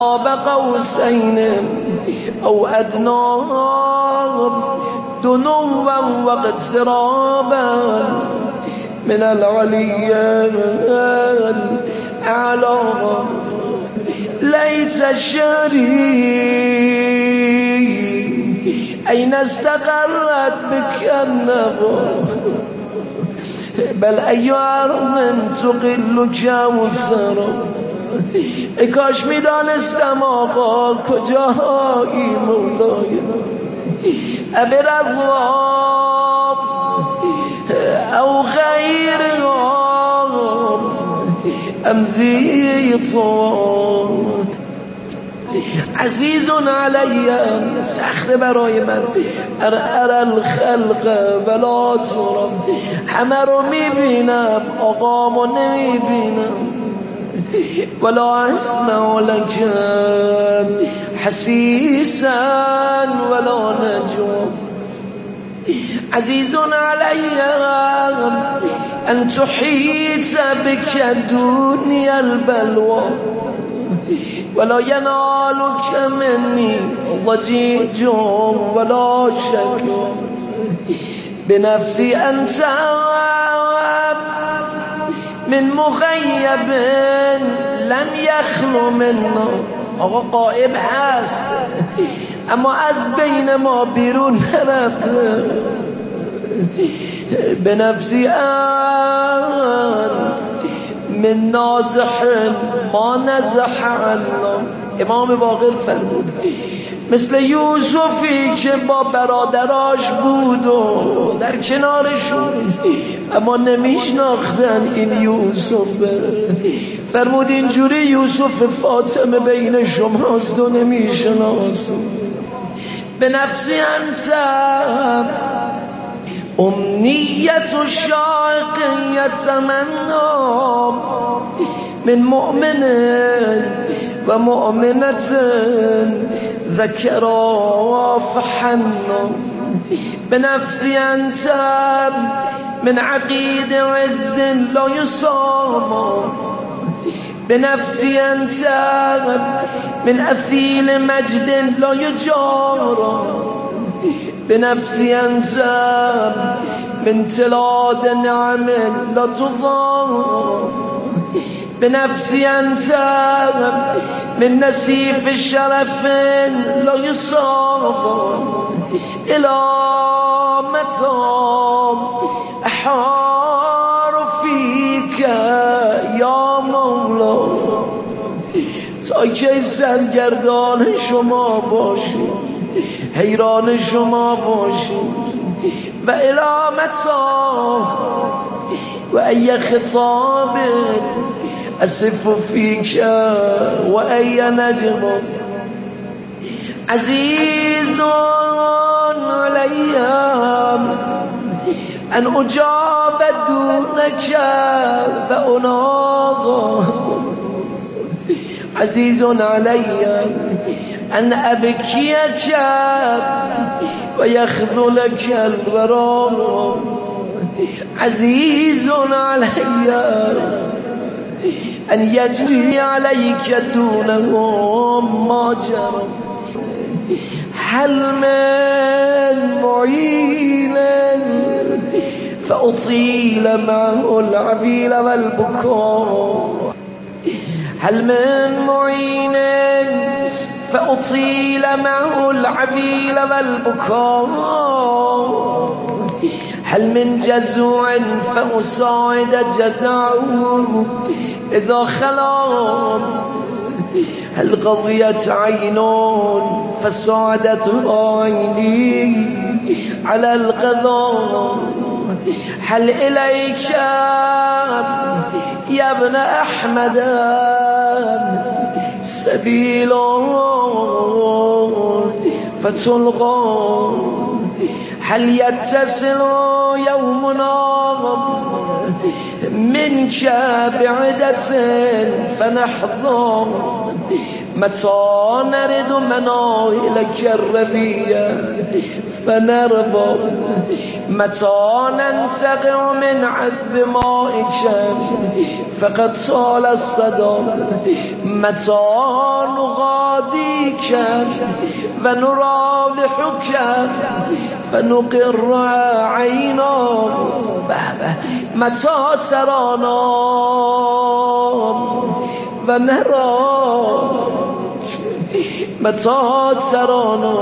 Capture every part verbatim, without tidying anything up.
قاب قوسين أو أدنى دنوا واقترابا من العلي الأعلى ليت الشعري أين استقرت بك النظر بل أي أرض تقلك والثرى ای کاش می دانستم آقا کجایی مولای ابر از واب او غیر واب امزی طواب عزیز علی سخت برای من ار ار الخلق ولا ترم همه رو میبینم آقامو نمیبینم ولا اسمع لك حسيسا ولا نجوى عزيز علي أن تحيط بك الدنيا البلوى ولا ينالك مني ضجيج ولا شكوى بنفسي أنت من مغیب لم یخلو منا آقا غائب هست اما از بین ما بیرون نرفته به نفسی انت من نازح ما نزح عنا امام باقر فرمود مثل یوسفی که با برادراش بود و در کنارشون اما نمیشناختن این یوسفه فرمود اینجوری یوسف فاطمه بین شماست و نمیشناست به نفسی انت امنیت و شاقیت منام من مؤمن و مؤمنت ذكرا فحنا بنفسي أنت من عقيد عز لا يصام بنفسي أنت من أثيل مجد لا يجار بنفسي أنت من تلاد نعم لا تضار بنفسي أنت من نسيف الشرف لا يصاب إلى متى أحار فيك يا مولا تا کی سرگردان شما باشی حیران شما باشی و إلى متى و ای خطاب أسف فيك وأي نجم عزيز علي أن أجاب دونك فأناغ عزيز علي أن أبكيك ويخذلك الغرام عزيز علي أن يجري عليك دونهم ما جرى هل من معين فأطيل معه العبيل والبكاء هل من معين فأطيل معه العبيل والبكاء هل من جزوع فأساعد جزعه إذا خلا هل قضيت عينون فساعدت عيني على القضاء هل إليك يا ابن أحمد سبيل فتلقى هل يتصل يومنا منك بعدة فنحظى متى نرد مناهلك الربية فنرضى متى ننتقع من عذب مائك فقد صال الصدى متى نغادر ونراضحك فنقر عينا متى ترانا ونراك متى ترانا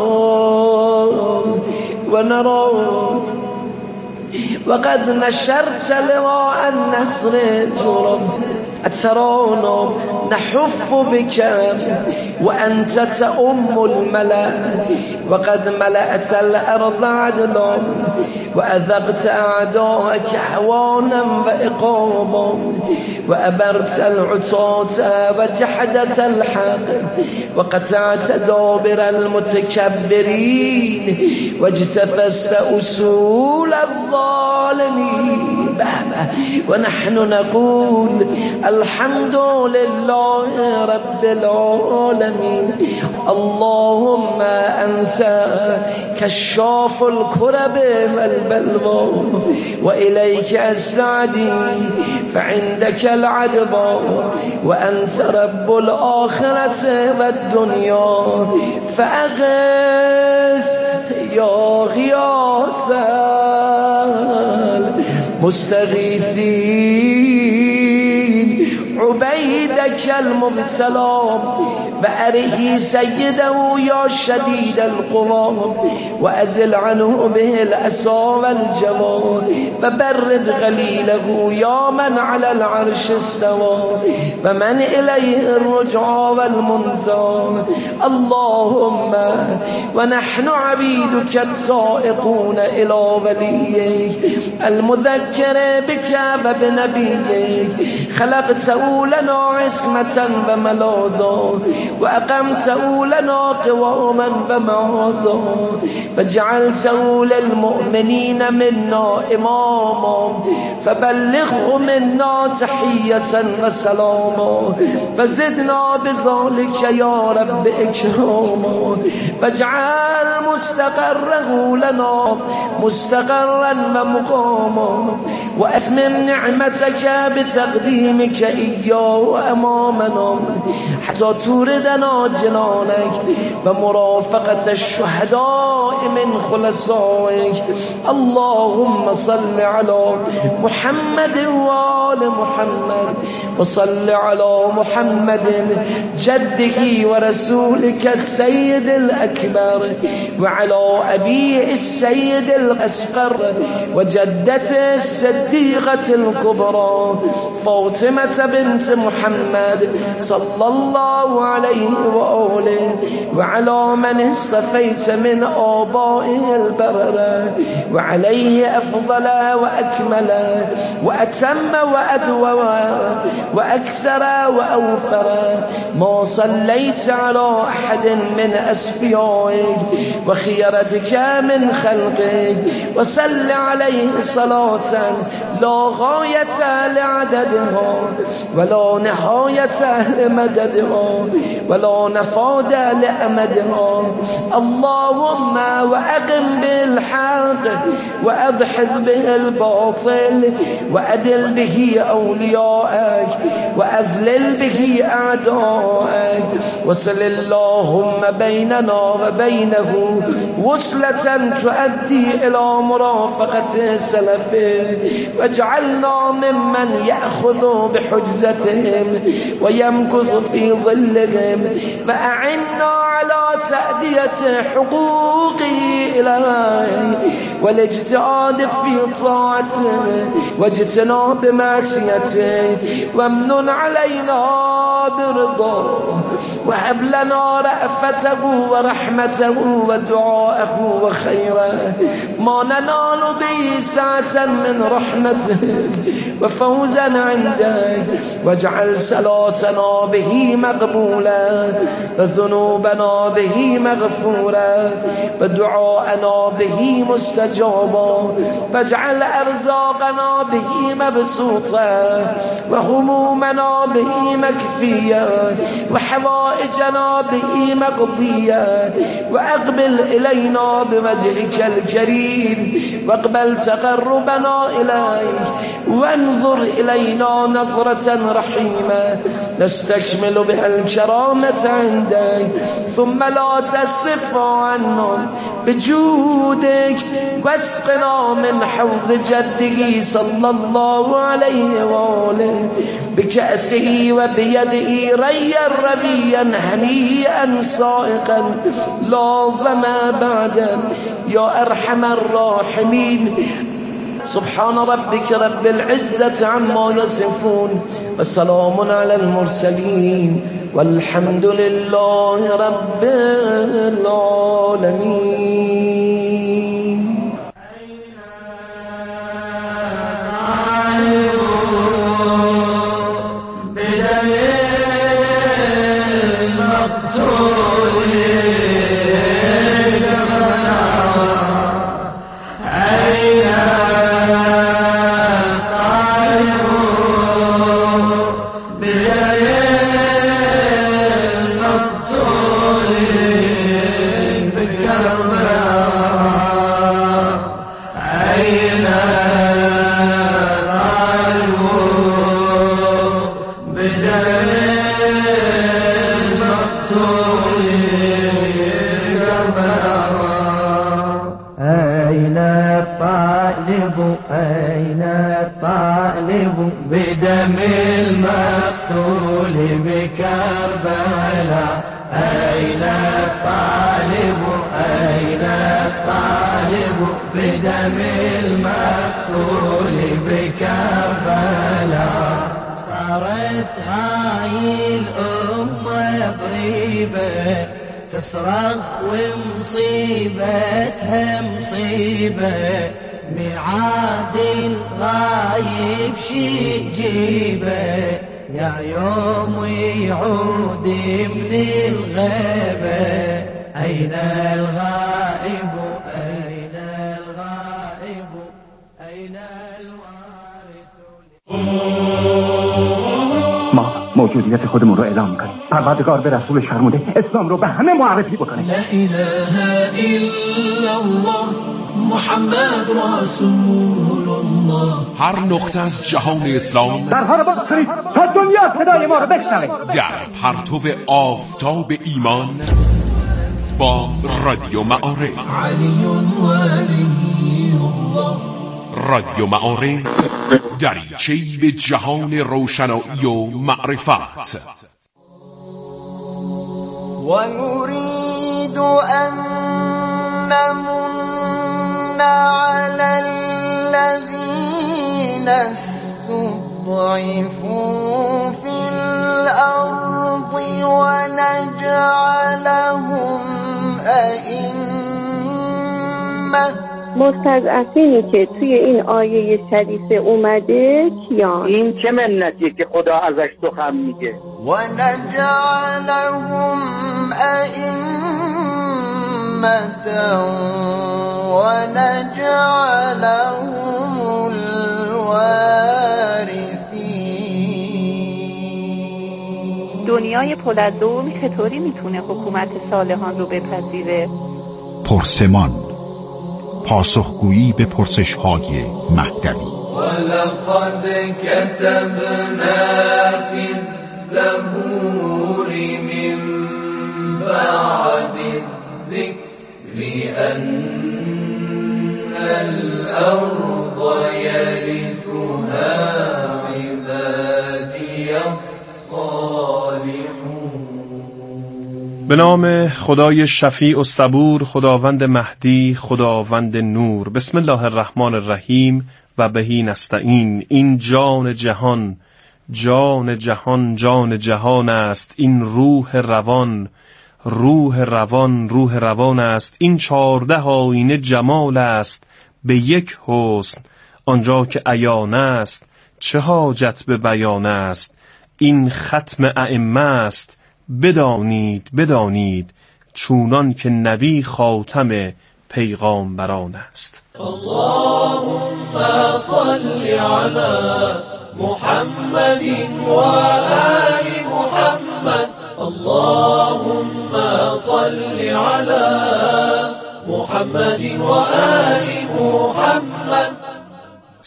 ونراك وقد نشرت لواء النصر جرم أترانا نحف بك وأنت تأم الملأ وقد ملأت الأرض عدلا وأذقت أعداءك حوانا وإقاما وأبرت العصاة وجحدت الحق وقطعت دابر المتكبرين واجتثست أصول الظالمين ونحن نقول الحمد لله رب العالمين. اللهم أنت كشاف الكرب والبلوى وإليك أستعدي فعندك العدوى وأنت رب الآخرة والدنيا فأغث يا غياث المستغيثين عبيدك المبتلى بأره سيده يا شديد القوى وأزل عنه به الأسى والجوى وبرد غليله يا من على العرش استوى ومن إليه الرجعى والمنزى. اللهم ونحن عبيدك السائقون إلى وليك المذكر بك وبنبيك خلقته لنا عصمة وملاذا وأقمته لنا قواما ومعاذا فجعلته للمؤمنين منا إماما فبلغه منا تحية وسلاما فزدنا بذلك يا رب إكراما فاجعل مستقره لنا مستقرا ومقاما وأتمم نعمتك بتقديمك إياه أمامنا حتى توردنا جنانك ومرافقة الشهداء من خلصائك. اللهم صل على محمد وآل محمد وصل على محمد جده ورسولك السيد الأكبر وعلى أبيه السيد الأصغر وجدته الصديقة الكبرى فاطمة بنت محمد صلى الله عليه وآله وعلى من اصطفيت من آبائه البررة وعليه أفضل وأكمل وأتم وأدوى وأكثر وأوفر ما صليت على أحد من أسفيائك وخيرتك من خلقك وصل عليه صلاة لا غاية لعددها ولا نهاية لمددها ولا نفاد لأمدها. اللهم وأقم بالحق وأدحض به الباطل وأدل به أولياءك وأذلل به أعداءك وصل اللهم بيننا وبينه وصلة تؤدي إلى مرافقة سلفه واجعلنا ممن يأخذ بحجزتهم ويمكث في ظلهم وأعنا على تأدية حقوقه إليه والاجتهاد في طاعته واجتناب معصيته وامنن علينا برضاه وهب لنا رأفته ورحمته ودعاءه وخيره ما ننال به سعة من رحمتك وفوزا عندك واجعل صلاتنا به مقبولا وذنوبنا به مغفورا ودعاءنا به مستجابا واجعل أرزاقنا به مبسوطا وهمومنا به مكفيا وحوائجنا به مقضيا وأقبل إلينا بوجهك الكريم واقبل تقربنا إليك وانظر إلينا نظرة رحيمة نستكمل بها الكرامة عندك ثم لا تصرف عنا بجودك واسقنا من حوض جده صلى الله عليه وآله بكأسه وبيده ريا ربيا هنيئا صائقا لا ظما بعد يا أرحم الراحمين. سبحان ربك رب العزة عما يصفون وسلام على المرسلين والحمد لله رب العالمين. بدم المقتول بكربلاء أين الطالب أين الطالب بدم المقتول بكربلاء. صارت هاي الأمة ضريبة تصرخ ومصيبتها مصيبة ميعاد الغايب شي جيبه يا يوم يعود من الغيبة. أين الغائب أين الغائب أين الوارث. ما موجودیت خودمون رو اعلام میکنیم. پروردگار به رسولش فرموده اسلام رو به همه معرفی بکنه. لا اله الا الله محمد رسول الله. هر نقطه از جهان اسلام در حال باشید تا دنیا صدای ما رو بشنوه. در پرتو آفتاب ایمان با رادیو معارف. علی ولی الله. رادیو معارف دریچه‌ای به جهان روشنایی و معرفت. و نريد ان نمن على الذين استضعفوا في الأرض ونجعلهم أئمة. مستضعفینی که توی این آیه شریفه اومده کیان؟ این چه منتیه که خدا ازش سخن میگه؟ ونجعلهم أئمة ونجعلهم الوارثين. دنیای پولادوم چطوری میتونه حکومت صالحان رو بپذیره؟ پرسمان، پاسخگویی به پرسش‌های مهدوی. ولقد كتبنا في الزبور من بعد الذكر أن الأرض يرثها عبادي الصالحون. به نام خدای شفیع و صبور، خداوند مهدی، خداوند نور. بسم الله الرحمن الرحیم و بهی نستعین. این جان جهان، جان جهان، جان جهان است. این روح روان، روح روان، روح روان است. این چارده آینه جمال است به یک حسن. آنجا که عیان است چه حاجت به بیان است. این ختم ائمه است بدانید بدانید، چونان که نبی خاتم پیغامبران است. اللهم صل على محمد و آل محمد. اللهم صل على محمد و آل محمد.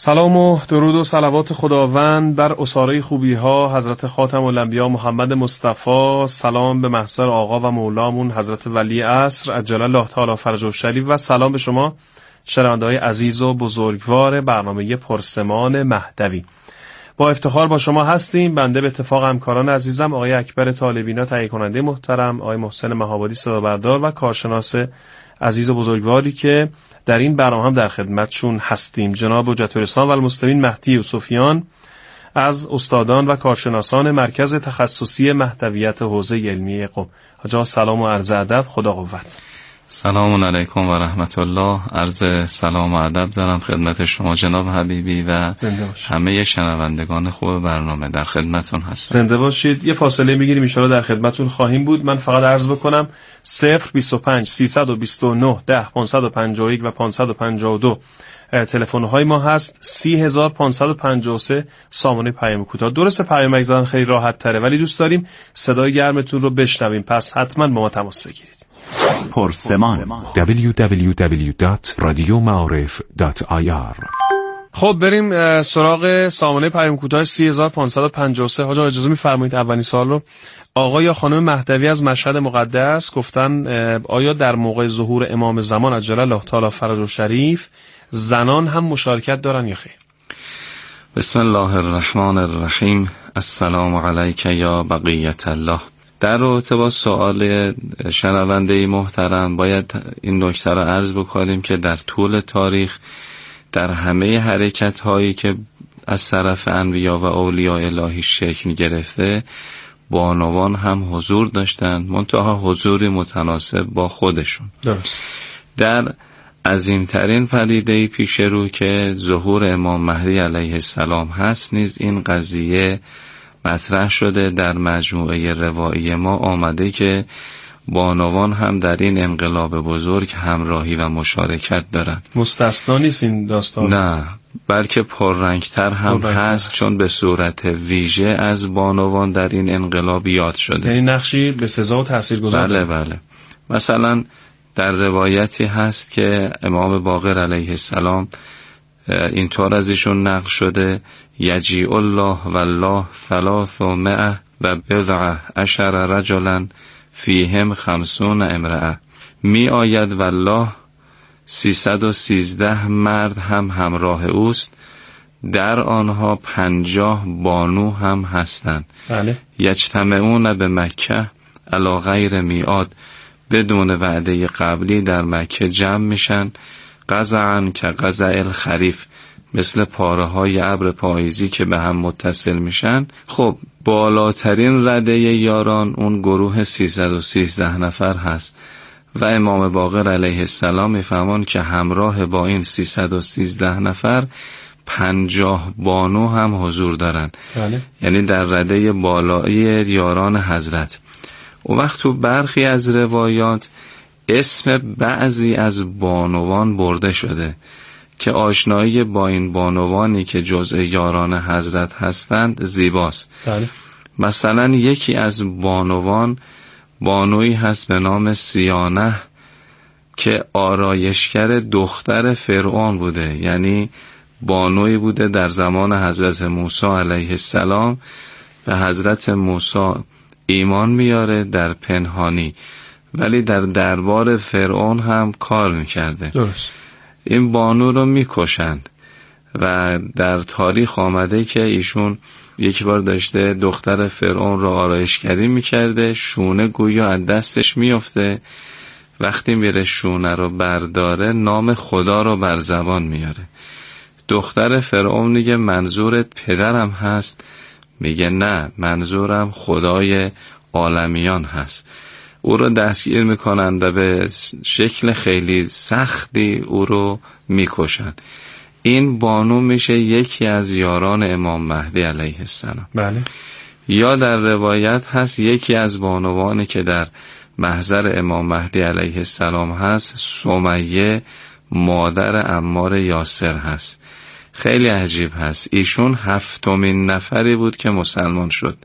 سلام و درود و صلوات خداوند بر اساره خوبی ها حضرت خاتم الانبیا محمد مصطفی. سلام به محضر آقا و مولامون حضرت ولی عصر عجل الله تعالی فرجه الشریف و سلام به شما شنونده‌های عزیز و بزرگوار برنامه پرسمان مهدوی. با افتخار با شما هستیم. بنده به اتفاق همکاران عزیزم آقای اکبر طالبینا تهیه کننده محترم، آقای محسن مهابادی صدا بردار و کارشناس عزیز و بزرگواری که در این برنامه هم در خدمتشون هستیم، جناب حجت الاسلام و المسلمین مهدی یوسفیان از استادان و کارشناسان مرکز تخصصی مهدویت حوزه علمی قم. حاجا سلام و عرض ادب، خدا قوت. سلام علیکم و رحمت الله. عرض سلام و ادب دارم خدمت شما جناب حبیبی و همه شنوندگان خوب برنامه. در خدمتون هستم. زنده باشید. یه فاصله میگیریم ان شاء الله در خدمتون خواهیم بود. من فقط عرض بکنم صفر بیست و پنج سیصد و بیست و نه ده پانصد و پنجاه و یک و پانصد و پنجاه و دو تلفن های ما هست. سی هزار پانصد و پنجاه و سه سامانه پیام کوتاه. درسته پیامک زدن خیلی راحت تره ولی دوست داریم صدای گرمتون رو بشنویم، پس حتما با ما تماس بگیرید. پرسمان دبلیو دبلیو دبلیو دات رادیو معارف دات آی آر. خب بریم سراغ سامانه پیام کوتاه سی هزار پانصد و پنجاه و سه. حاجا اجازه می‌فرمایید اولین سوال رو آقا یا خانم مهدوی از مشهد مقدس گفتن آیا در موقع ظهور امام زمان عجل الله تعالی فرجه الشریف زنان هم مشارکت دارن یا خیر؟ بسم الله الرحمن الرحیم. السلام علیک یا بقیت الله. در رابطه با سوال شنونده محترم باید این نکته را عرض بکنیم که در طول تاریخ در همه حرکت هایی که از طرف انبیا و اولیاء الهی شکل گرفته بانوان هم حضور داشتند، منتها حضوری متناسب با خودشون. درست. در عظیمترین پدیده پیش رو که ظهور امام مهدی علیه السلام هست نیز این قضیه مطرح شده. در مجموعه روایی ما آمده که بانوان هم در این انقلاب بزرگ همراهی و مشارکت دارند. مستثنا نیست این داستان؟ نه، بلکه پررنگتر هم پررنگ هست, هست چون به صورت ویژه از بانوان در این انقلاب یاد شده. یعنی نقشی به سزا و تاثیرگذار. بله بله. مثلا در روایتی هست که امام باقر علیه السلام اینطور از ایشون نقل شده: یجیء الله والله ثلاث و مئه و بضع عشر رجلا فیهم خمسون امرأه. می آید والله سیصد و سیزده مرد هم همراه اوست، در آنها پنجاه بانو هم هستند. بله. یجتمعون به مکه علی غیر میعاد، بدون وعده قبلی در مکه جمع میشن، قزعن که قزع الخریف، مثل پاره های ابر پاییزی که به هم متصل میشن. خب بالاترین رده یاران اون گروه سیصد و سیزده نفر هست و امام باقر علیه السلام میفهمون که همراه با این سیصد و سیزده نفر پنجاه بانو هم حضور دارن. بله. یعنی در رده بالایی یاران حضرت. و وقت تو برخی از روایات اسم بعضی از بانوان برده شده که آشنایی با این بانوانی که جزء یاران حضرت هستند زیباست. بله. مثلا یکی از بانوان بانویی هست به نام سیانه که آرایشگر دختر فرعون بوده، یعنی بانویی بوده در زمان حضرت موسی علیه السلام به حضرت موسی ایمان میاره در پنهانی، ولی در دربار فرعون هم کار میکرده. درست. این بانو رو میکشند و در تاریخ آمده که ایشون یک بار داشته دختر فرعون رو آرایشگری میکرده، شونه گویا از دستش میفته، وقتی میره شونه رو برداره نام خدا رو بر زبان میاره. دختر فرعون میگه منظورت پدرم هست؟ میگه نه، منظورم خدای عالمیان هست. او رو دستگیر میکنند و به شکل خیلی سختی او رو میکشند. این بانو میشه یکی از یاران امام مهدی علیه السلام. بله. یا در روایت هست یکی از بانوانی که در محضر امام مهدی علیه السلام هست سمیه مادر عمار یاسر هست. خیلی عجیب هست، ایشون هفتمین نفری بود که مسلمان شد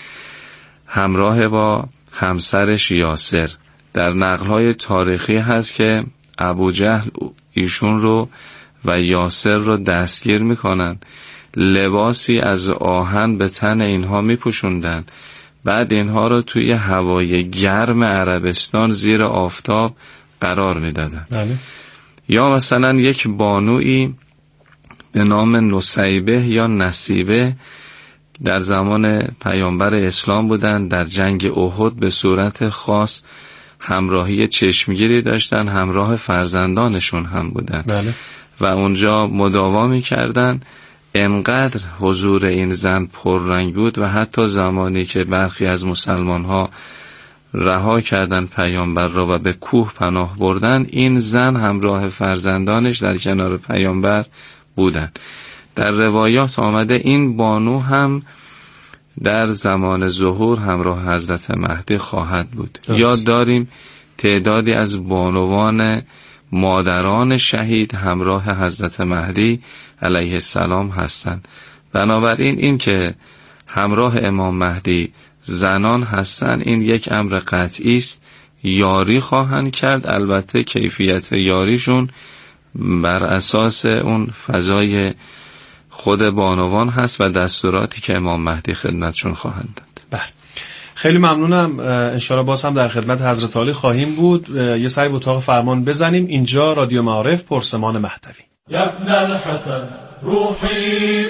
همراه با همسرش یاسر. در نقل‌های تاریخی هست که ابو جهل ایشون رو و یاسر رو دستگیر میکنن، لباسی از آهن به تن اینها میپوشوندن، بعد اینها رو توی هوای گرم عربستان زیر آفتاب قرار میدادن. بله. یا مثلا یک بانویی به نام نصیبه یا نصیبه در زمان پیامبر اسلام بودن، در جنگ احد به صورت خاص همراهی چشمگیری داشتن، همراه فرزندانشون هم بودن. بله. و اونجا مداوا میکردن. انقدر حضور این زن پررنگ بود و حتی زمانی که برخی از مسلمان ها رها کردن پیامبر را و به کوه پناه بردن، این زن همراه فرزندانش در کنار پیامبر بودن. در روایات آمده این بانو هم در زمان ظهور همراه حضرت مهدی خواهد بود. یاد داریم تعدادی از بانوان مادران شهید همراه حضرت مهدی علیه السلام هستند. بنابراین این که همراه امام مهدی زنان هستند، این یک امر قطعی است. یاری خواهند کرد، البته کیفیت یاریشون بر اساس اون فضای خود بانوان هست و دستوراتی که امام مهدی خدمتشون خواهند داد. بله، خیلی ممنونم. انشاءالله باز هم در خدمت حضرت عالی خواهیم بود. یه سری به اتاق فرمان بزنیم. اینجا رادیو معارف پرسمان مهدوی. یا ابن الحسن روحی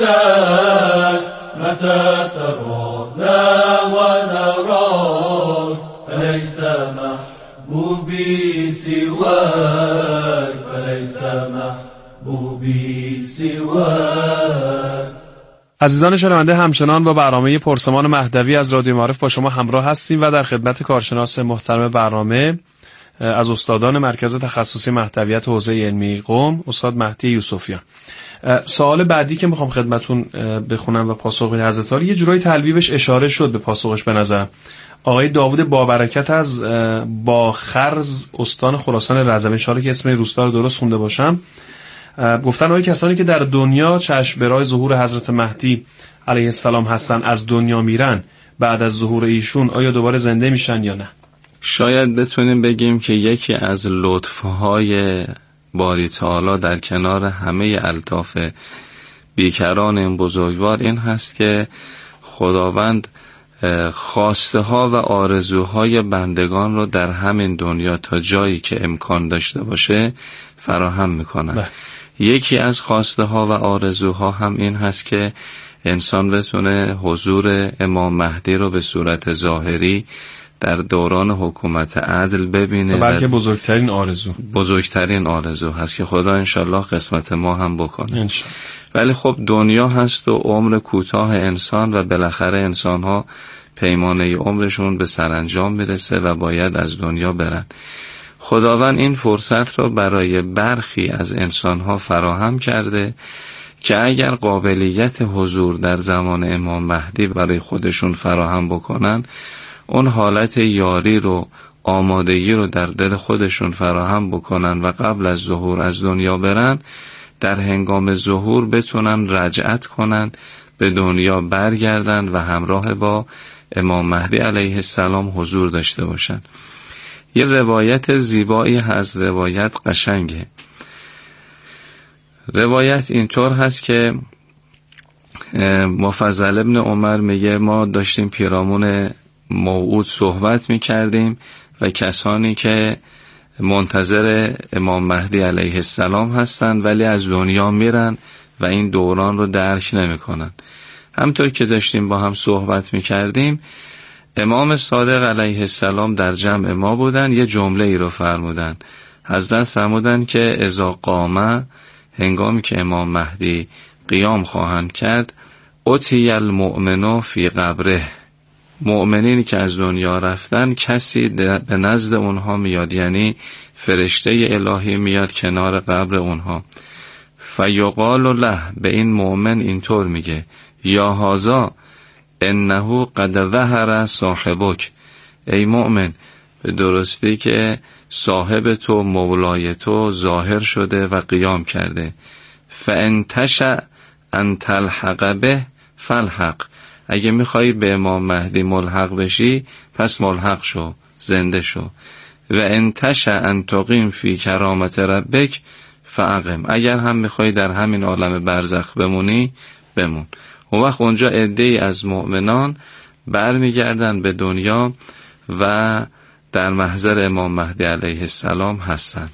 فداک متى ترانا ونراك فليس محبوبي سواك فليس محبوبي سواك. عزیزان شنونده، همچنان با برنامه پرسمان مهدوی از رادیو معارف با شما همراه هستیم و در خدمت کارشناس محترم برنامه از استادان مرکز تخصصی مهدویت حوزه علمی قم، استاد مهدی یوسفیان. سوال بعدی که میخوام خدمتون بخونم و پاسخ به حضرت عالی، یه جورایی تلویبش اشاره شد به پاسخش به نظر. آقای داوود بابرکت از با خرز استان خراسان رزم، ان شاءالله که اسم روستا رو درست خونده باشم، گفتن آیا کسانی که در دنیا چشم به راه ظهور حضرت مهدی علیه السلام هستن از دنیا میرن، بعد از ظهور ایشون آیا دوباره زنده میشن یا نه؟ شاید بتونیم بگیم که یکی از لطفهای باری تعالی در کنار همه الطاف بیکران این بزرگوار این هست که خداوند خواسته ها و آرزوهای بندگان رو در همین دنیا تا جایی که امکان داشته باشه فراهم میکنن. یکی از خواسته ها و آرزوها هم این هست که انسان بتونه حضور امام مهدی رو به صورت ظاهری در دوران حکومت عدل ببینه. بلکه بزرگترین آرزو بزرگترین آرزو هست که خدا انشالله قسمت ما هم بکنه انشالله. ولی خب دنیا هست و عمر کوتاه انسان و بالاخره انسان ها پیمانه عمرشون به سرانجام میرسه و باید از دنیا برن. خداوند این فرصت رو برای برخی از انسان ها فراهم کرده که اگر قابلیت حضور در زمان امام مهدی برای خودشون فراهم بکنن، اون حالت یاری رو، آمادگی رو در دل خودشون فراهم بکنن و قبل از ظهور از دنیا برن، در هنگام ظهور بتونن رجعت کنن، به دنیا برگردن و همراه با امام مهدی علیه السلام حضور داشته باشن. یه روایت زیبایی هست، روایت قشنگه. روایت اینطور هست که مفضل ابن عمر میگه ما داشتیم پیرامون موعود صحبت میکردیم و کسانی که منتظر امام مهدی علیه السلام هستند ولی از دنیا میرن و این دوران رو درک نمیکنن. همطور که داشتیم با هم صحبت میکردیم، امام صادق علیه السلام در جمع ما بودن، یه جمله ای رو فرمودن. حضرت فرمودن که اذا قامه، هنگامی که امام مهدی قیام خواهند کرد، اتی المؤمنو فی قبره، مؤمنینی که از دنیا رفتن کسی به نزد اونها میاد، یعنی فرشته الهی میاد کنار قبر اونها. فیقال له، به این مؤمن اینطور میگه، یا هازا انه قد ظهر صاحبک، ای مؤمن به درستی که صاحب تو، مولای تو ظاهر شده و قیام کرده. فانتشأ ان تلحق به فالحق، اگه میخوایی به امام مهدی ملحق بشی پس ملحق شو، زنده شو. و انتشأ ان تقیم فی کرامت ربک فاقم، اگر هم میخوای در همین عالم برزخ بمونی بمون. اون وقت اونجا عده‌ای از مؤمنان برمیگردن به دنیا و در محضر امام مهدی علیه السلام هستند.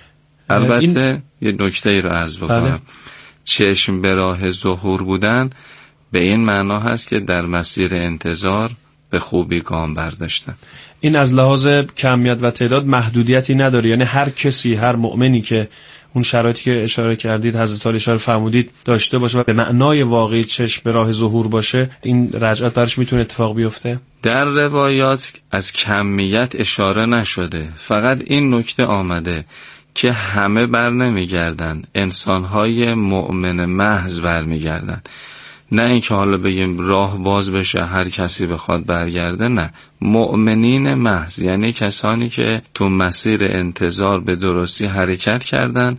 البته این... یه نکته ای رو عرض بکنم. بله. چشم به راه ظهور بودن به این معنا هست که در مسیر انتظار به خوبی گام برداشتن. این از لحاظ کمیت و تعداد محدودیتی نداره، یعنی هر کسی، هر مؤمنی که اون شرایطی که اشاره کردید حضرت علی اشاره فرمودید داشته باشه و به معنای واقعی چشم به راه ظهور باشه، این رجعت درش میتونه اتفاق بیفته؟ در روایات از کمیت اشاره نشده، فقط این نکته آمده که همه بر نمیگردن، انسانهای مؤمن محض بر میگردن. نه اینکه حالا بگیم راه باز بشه هر کسی بخواد برگرده، نه، مؤمنین محض یعنی کسانی که تو مسیر انتظار به درستی حرکت کردن،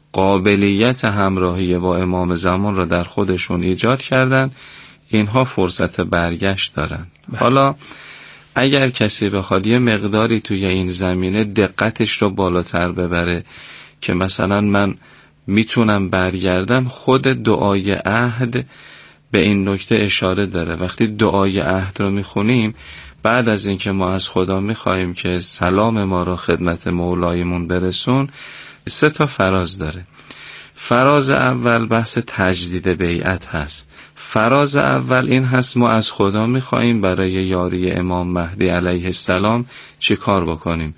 قابلیت همراهی با امام زمان را در خودشون ایجاد کردن، اینها فرصت برگشت دارن. حالا اگر کسی بخواد یه مقداری توی این زمینه دقتش رو بالاتر ببره که مثلا من میتونم برگردم، خود دعای عهد به این نکته اشاره داره. وقتی دعای عهد رو میخونیم، بعد از اینکه ما از خدا میخوایم که سلام ما را خدمت مولایمون برسون، سه تا فراز داره. فراز اول بحث تجدید بیعت هست. فراز اول این هست ما از خدا میخوایم برای یاری امام مهدی علیه السلام چه کار بکنیم،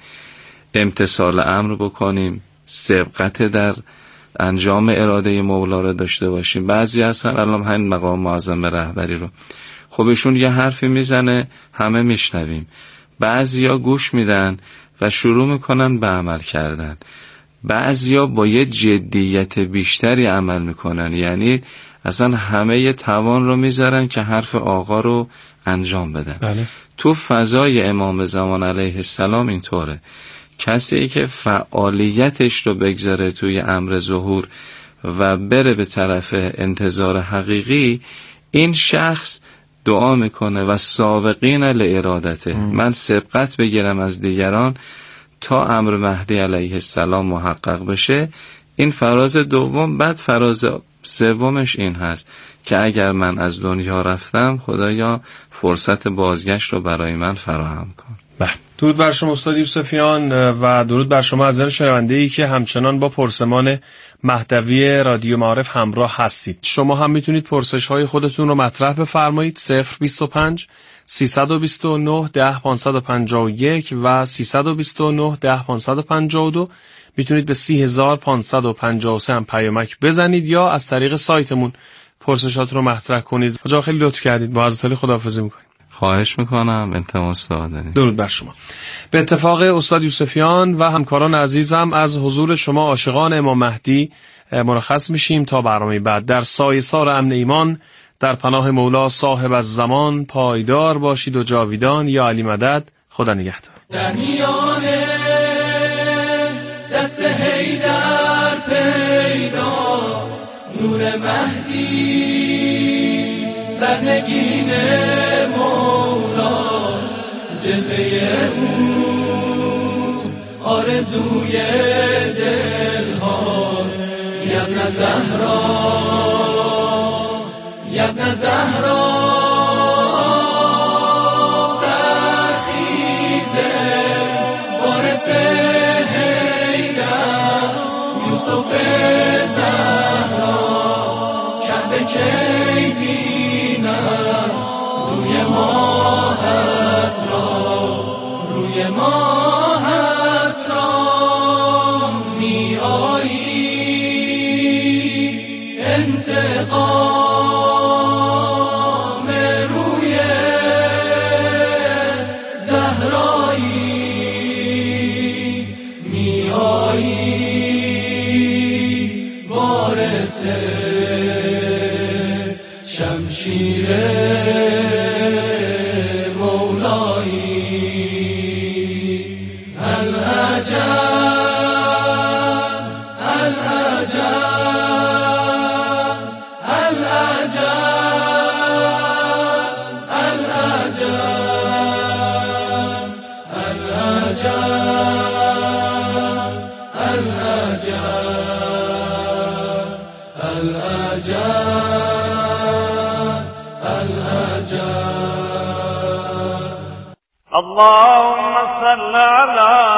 امتثال امر بکنیم، سبقت در انجام اراده مولا رو داشته باشیم. بعضی هستن الان همین مقام معظم رهبری رو، خب ایشون یه حرفی میزنه همه میشنویم، بعضیا گوش میدن و شروع میکنن به عمل کردن، بعضیا با یه جدیت بیشتری عمل میکنن، یعنی اصلا همه ی توان رو میذارن که حرف آقا رو انجام بدن. بله. تو فضای امام زمان علیه السلام اینطوره، کسی که فعالیتش رو بگذاره توی امر ظهور و بره به طرف انتظار حقیقی، این شخص دعا میکنه و سابقین لارادته، من سبقت بگیرم از دیگران تا امر مهدی علیه السلام محقق بشه. این فراز دوم. بعد فراز سومش این هست که اگر من از دنیا رفتم، خدایا فرصت بازگشت رو برای من فراهم کن. بله. درود بر شما استاد یوسفیان و درود بر شما عزیزان شنونده‌ای که همچنان با پرسمان مهدوی رادیو معارف همراه هستید. شما هم میتونید پرسش‌های خودتون رو مطرح بفرمایید. صفر بیست و پنج سیصد و بیست و نه ده پانصد و پنجاه و یک و سیصد و بیست و نه ده پانصد و پنجاه و دو. میتونید به سی هزار پانصد و پنجاه و سه هم پیامک بزنید یا از طریق سایتمون پرسشات رو مطرح کنید. جا خیلی لطف کردید. با حضرت علی خداحافظی میکنیم. خواهش میکنم. انتما استاد. درود بر شما. به اتفاق استاد یوسفیان و همکاران عزیزم از حضور شما عاشقان امام مهدی مرخص میشیم تا برنامه بعد. در سایه‌سار امن ایمان، در پناه مولا صاحب از زمان، پایدار باشید و جاویدان. یا علی مدد. خدا نگهدار. در میان دست حیدر پیداست نور مهدی، در نگین مولاست جلوه او آرزوی دل هاست. یبن زهرا یبن زهرا برخیزه وارث حیدر یوسف زهرا کعبه کی بینم روی ماهت را روی ماهت را می آیی انتقام روی زهرایی می آیی وارث شمشیر مولایی. العجب العجب العجب العجب العجب العجب اللهم صل على